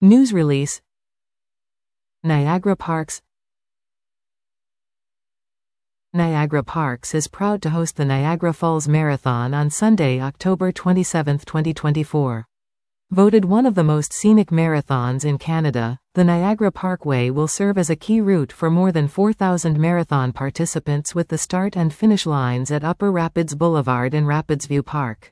News release. Niagara Parks. Niagara Parks is proud to host the Niagara Falls Marathon on Sunday, October 27, 2024. Voted one of the most scenic marathons in Canada, the Niagara Parkway will serve as a key route for more than 4,000 marathon participants with the start and finish lines at Upper Rapids Boulevard and Rapidsview Park.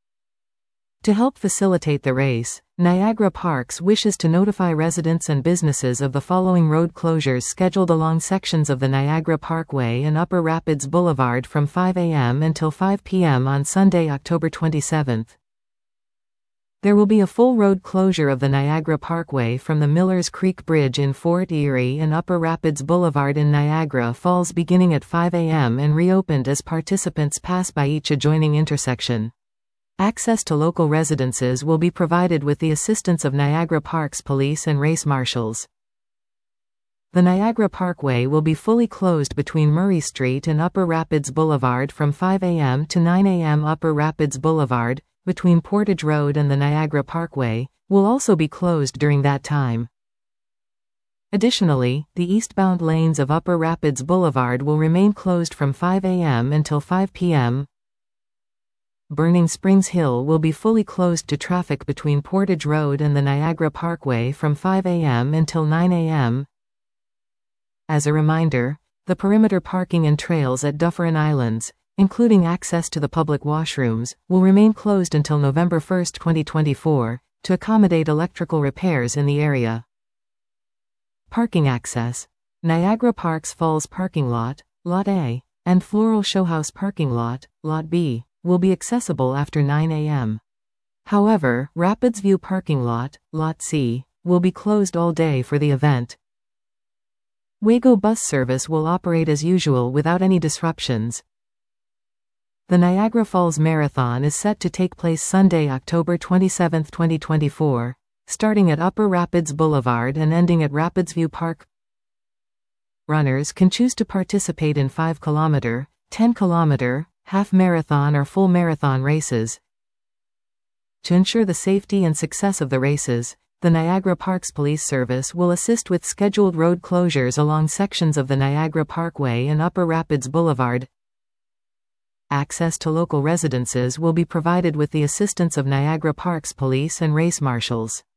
To help facilitate the race, Niagara Parks wishes to notify residents and businesses of the following road closures scheduled along sections of the Niagara Parkway and Upper Rapids Boulevard from 5 a.m. until 5 p.m. on Sunday, October 27. There will be a full road closure of the Niagara Parkway from the Millers Creek Bridge in Fort Erie and Upper Rapids Boulevard in Niagara Falls beginning at 5 a.m. and reopened as participants pass by each adjoining intersection. Access to local residences will be provided with the assistance of Niagara Parks Police and race marshals. The Niagara Parkway will be fully closed between Murray Street and Upper Rapids Boulevard from 5 a.m. to 9 a.m. Upper Rapids Boulevard, between Portage Road and the Niagara Parkway, will also be closed during that time. Additionally, the eastbound lanes of Upper Rapids Boulevard will remain closed from 5 a.m. until 5 p.m. Burning Springs Hill will be fully closed to traffic between Portage Road and the Niagara Parkway from 5 a.m. until 9 a.m. As a reminder, the perimeter parking and trails at Dufferin Islands, including access to the public washrooms, will remain closed until November 1, 2024, to accommodate electrical repairs in the area. Parking access. Niagara Parks Falls Parking Lot, Lot A, and Floral Showhouse Parking Lot, Lot B, will be accessible after 9 a.m. However, Rapidsview Parking Lot, Lot C, will be closed all day for the event. Wago bus service will operate as usual without any disruptions. The Niagara Falls Marathon is set to take place Sunday, October 27, 2024, starting at Upper Rapids Boulevard and ending at Rapidsview Park. Runners can choose to participate in 5 km, 10 km, half marathon or full marathon races. To ensure the safety and success of the races, the Niagara Parks Police Service will assist with scheduled road closures along sections of the Niagara Parkway and Upper Rapids Boulevard. Access to local residences will be provided with the assistance of Niagara Parks Police and race marshals.